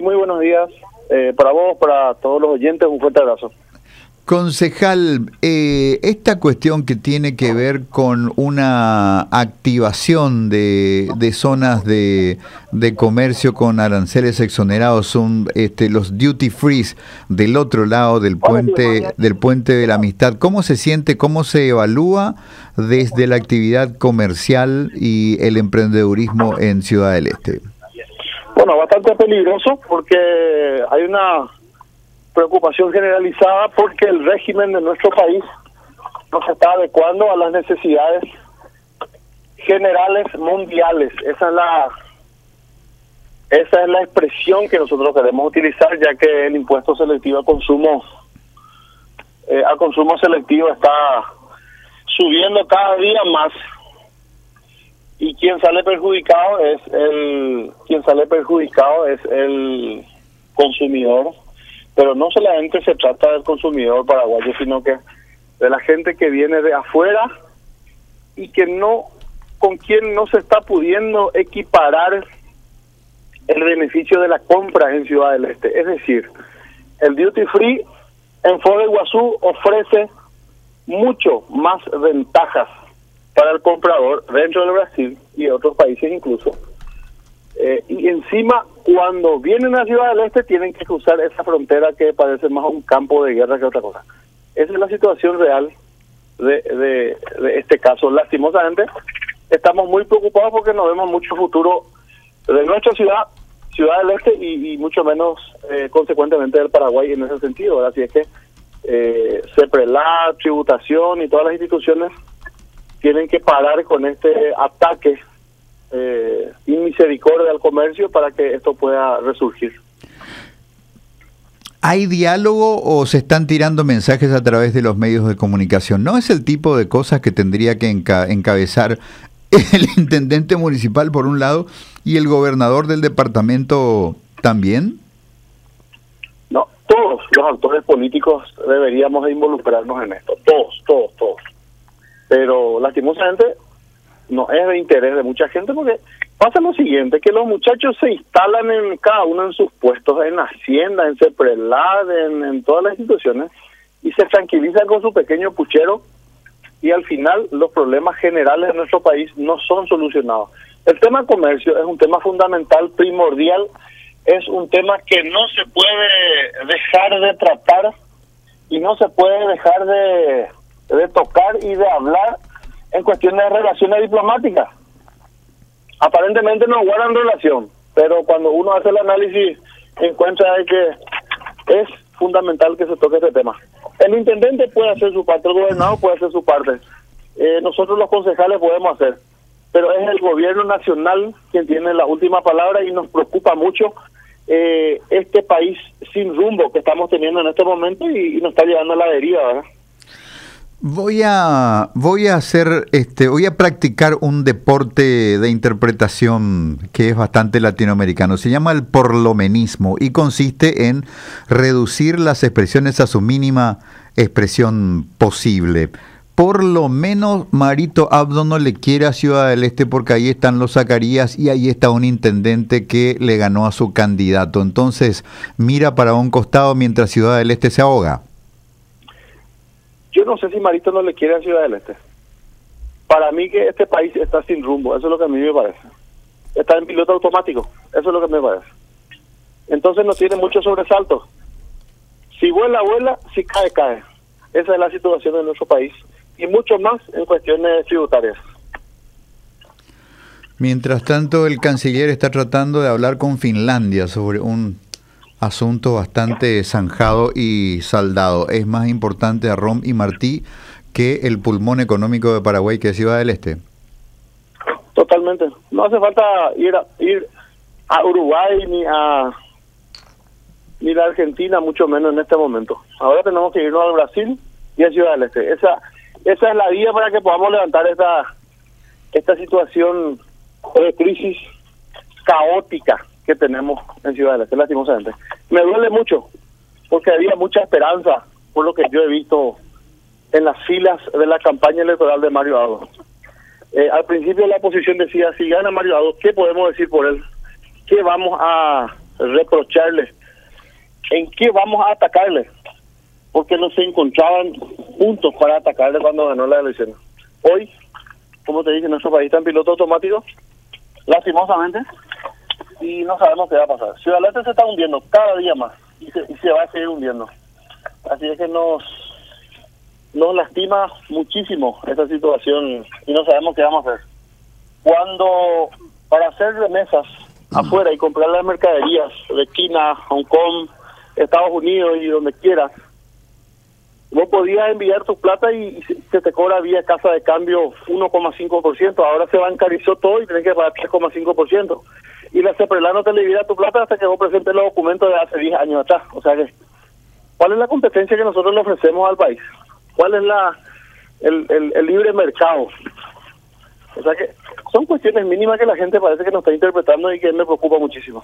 muy buenos días. Para vos, para todos los oyentes, un fuerte abrazo. Concejal, esta cuestión que tiene que ver con una activación de zonas de comercio con aranceles exonerados, son los duty free del otro lado del puente de la Amistad. ¿Cómo se siente, cómo se evalúa desde la actividad comercial y el emprendedurismo en Ciudad del Este? Bueno, bastante peligroso porque hay una preocupación generalizada porque el régimen de nuestro país no se está adecuando a las necesidades generales mundiales. Esa es la expresión que nosotros queremos utilizar, ya que el impuesto selectivo al consumo selectivo está subiendo cada día más, y quien sale perjudicado es el consumidor. Pero no solamente se trata del consumidor paraguayo, sino que de la gente que viene de afuera y que con quien no se está pudiendo equiparar el beneficio de la compra en Ciudad del Este. Es decir, el duty free en Foz de Iguazú ofrece mucho más ventajas para el comprador dentro de Brasil y de otros países incluso. Y encima, cuando vienen a Ciudad del Este, tienen que cruzar esa frontera que parece más un campo de guerra que otra cosa. Esa es la situación real de este caso. Lastimosamente, estamos muy preocupados porque no vemos mucho futuro de nuestra Ciudad del Este, y mucho menos, consecuentemente, del Paraguay en ese sentido, ¿verdad? Así es que CEPRELAT, tributación y todas las instituciones tienen que parar con este ataque y misericordia al comercio para que esto pueda resurgir. ¿Hay diálogo o se están tirando mensajes a través de los medios de comunicación? ¿No es el tipo de cosas que tendría que encabezar el intendente municipal por un lado y el gobernador del departamento también? No, todos los actores políticos deberíamos de involucrarnos en esto, todos. Pero lastimosamente no es de interés de mucha gente, porque pasa lo siguiente, que los muchachos se instalan en cada uno en sus puestos, en Hacienda, en CEPRELAT, en todas las instituciones, y se tranquilizan con su pequeño puchero, y al final los problemas generales de nuestro país no son solucionados. El tema comercio es un tema fundamental, primordial, es un tema que no se puede dejar de tratar y no se puede dejar de tocar y de hablar en cuestiones de relaciones diplomáticas. Aparentemente no guardan relación, pero cuando uno hace el análisis encuentra que es fundamental que se toque este tema. El intendente puede hacer su parte, el gobernador puede hacer su parte, nosotros los concejales podemos hacer, pero es el gobierno nacional quien tiene la última palabra, y nos preocupa mucho este país sin rumbo que estamos teniendo en este momento, y nos está llevando a la deriva, ¿verdad? Voy a practicar un deporte de interpretación que es bastante latinoamericano. Se llama el porlomenismo y consiste en reducir las expresiones a su mínima expresión posible. Por lo menos Marito Abdo no le quiere a Ciudad del Este porque ahí están los Zacarías y ahí está un intendente que le ganó a su candidato. Entonces mira para un costado mientras Ciudad del Este se ahoga. Yo no sé si Marito no le quiere a Ciudad del Este. Para mí que este país está sin rumbo, eso es lo que a mí me parece. Está en piloto automático, eso es lo que me parece. Entonces no tiene mucho sobresalto. Si vuela, vuela, si cae, cae. Esa es la situación de nuestro país. Y mucho más en cuestiones tributarias. Mientras tanto, el canciller está tratando de hablar con Finlandia sobre un asunto bastante zanjado y saldado. Es más importante a Rom y Martí que el pulmón económico de Paraguay, que es Ciudad del Este. Totalmente. No hace falta ir a Uruguay ni a Argentina, mucho menos en este momento. Ahora tenemos que irnos al Brasil y a Ciudad del Este. Esa es la vía para que podamos levantar esta situación de crisis caótica que tenemos en Ciudad del Este, lastimosamente. Me duele mucho, porque había mucha esperanza, por lo que yo he visto en las filas de la campaña electoral de Mario Abdo. Al principio la oposición decía, si gana Mario Abdo, ¿qué podemos decir por él? ¿Qué vamos a reprocharle en qué vamos a atacarle, porque no se encontraban puntos para atacarle cuando ganó la elección. Hoy, como te dije, nuestro país está en piloto automático, lastimosamente, y no sabemos qué va a pasar. Ciudad del Este se está hundiendo cada día más y se va a seguir hundiendo. Así es que nos lastima muchísimo esta situación y no sabemos qué vamos a hacer. Cuando para hacer remesas afuera y comprar las mercaderías de China, Hong Kong, Estados Unidos y donde quieras, vos podías enviar tu plata y se te cobra vía casa de cambio 1,5%. Ahora se bancarizó todo y tenés que pagar 3,5%. Y la CEPRELA no te libera tu plata hasta que vos presentes los documentos de hace 10 años atrás. O sea que, ¿cuál es la competencia que nosotros le ofrecemos al país? ¿Cuál es el libre mercado? O sea que son cuestiones mínimas que la gente parece que no está interpretando y que me preocupa muchísimo.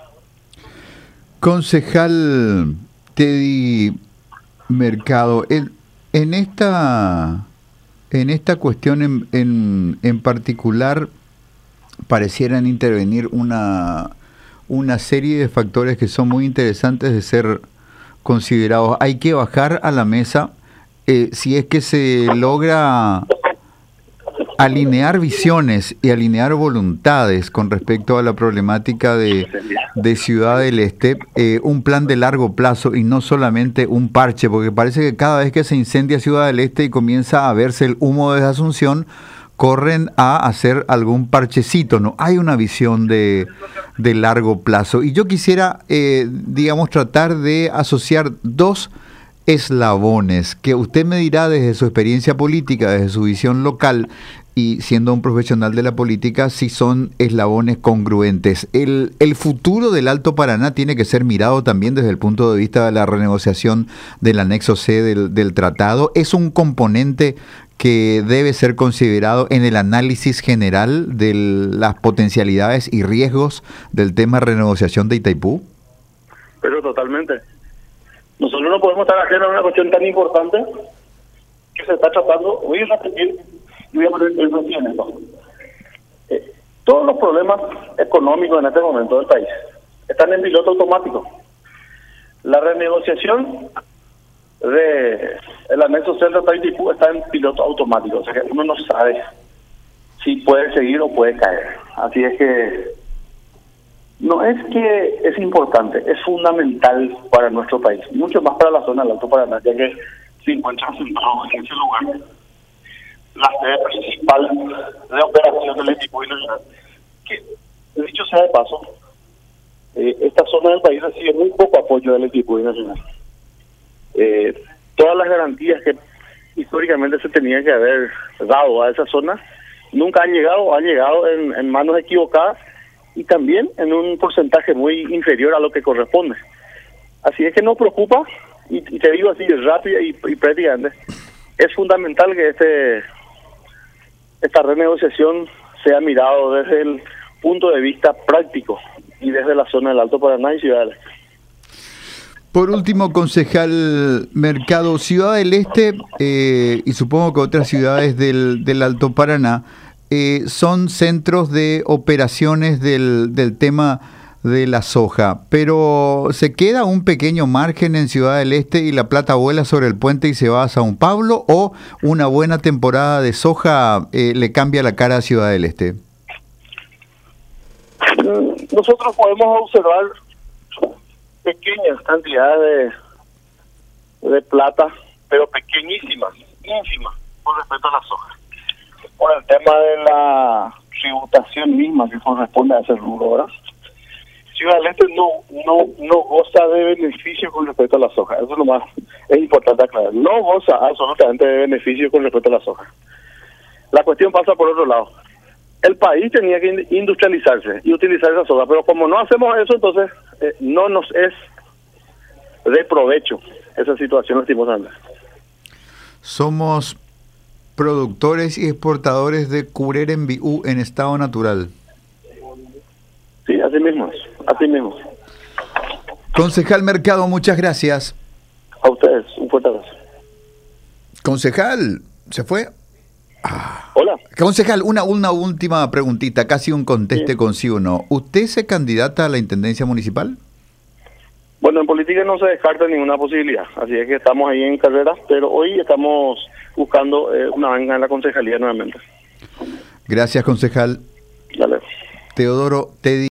Concejal Teddy Mercado, en esta cuestión en particular parecieran intervenir una serie de factores que son muy interesantes de ser considerados. Hay que bajar a la mesa si es que se logra alinear visiones y alinear voluntades con respecto a la problemática de Ciudad del Este, un plan de largo plazo y no solamente un parche, porque parece que cada vez que se incendia Ciudad del Este y comienza a verse el humo desde Asunción, corren a hacer algún parchecito, no hay una visión de largo plazo. Y yo quisiera, digamos, tratar de asociar dos eslabones que usted me dirá desde su experiencia política, desde su visión local y siendo un profesional de la política, si son eslabones congruentes. El futuro del Alto Paraná tiene que ser mirado también desde el punto de vista de la renegociación del anexo C del tratado. Es un componente que debe ser considerado en el análisis general de las potencialidades y riesgos del tema renegociación de Itaipú. Pero totalmente. Nosotros no podemos estar ajenos a una cuestión tan importante que se está tratando. Voy a repetir y voy a poner énfasis en esto. Todos los problemas económicos en este momento del país están en piloto automático. La renegociación el anexo C del Tratado de Itaipú está en piloto automático, o sea que uno no sabe si puede seguir o puede caer. Así es que no es que es importante, es fundamental para nuestro país, mucho más para la zona del Alto Paraná, ya que se encuentra sentado en ese lugar la sede principal de operación del Itaipú Nacional. Que, dicho sea de paso, esta zona del país recibe muy poco apoyo del Itaipú Nacional. Todas las garantías que históricamente se tenían que haber dado a esa zona nunca han llegado en manos equivocadas y también en un porcentaje muy inferior a lo que corresponde. Así es que nos preocupa, y te digo así rápido y prácticamente, es fundamental que esta renegociación sea mirado desde el punto de vista práctico y desde la zona del Alto Paraná y Ciudad del Este. Por último, concejal Mercado, Ciudad del Este y supongo que otras ciudades del Alto Paraná son centros de operaciones del tema de la soja, pero ¿se queda un pequeño margen en Ciudad del Este y la plata vuela sobre el puente y se va a Sao Paulo, o una buena temporada de soja le cambia la cara a Ciudad del Este? Nosotros podemos observar pequeñas cantidades de plata, pero pequeñísimas, ínfimas, con respecto a la soja. Por el tema de la tributación misma que corresponde a ese rubro, ¿verdad? Ciudad del Este no goza de beneficios con respecto a la soja. Eso es lo más es importante aclarar. No goza absolutamente de beneficios con respecto a la soja. La cuestión pasa por otro lado. El país tenía que industrializarse y utilizar esa soja, pero como no hacemos eso, entonces no nos es de provecho esa situación, lastimosamente. Somos productores y exportadores de Curerembiú en estado natural. Sí, así mismo es, así mismo. Concejal Mercado, muchas gracias. A ustedes, un fuerte abrazo. Concejal, ¿se fue? Hola. Concejal, una última preguntita, casi un conteste con sí o no. ¿Usted se candidata a la Intendencia Municipal? Bueno, en política no se descarta ninguna posibilidad, así es que estamos ahí en carrera, pero hoy estamos buscando una banca en la concejalía nuevamente. Gracias, concejal. Dale. Teodoro Tedi.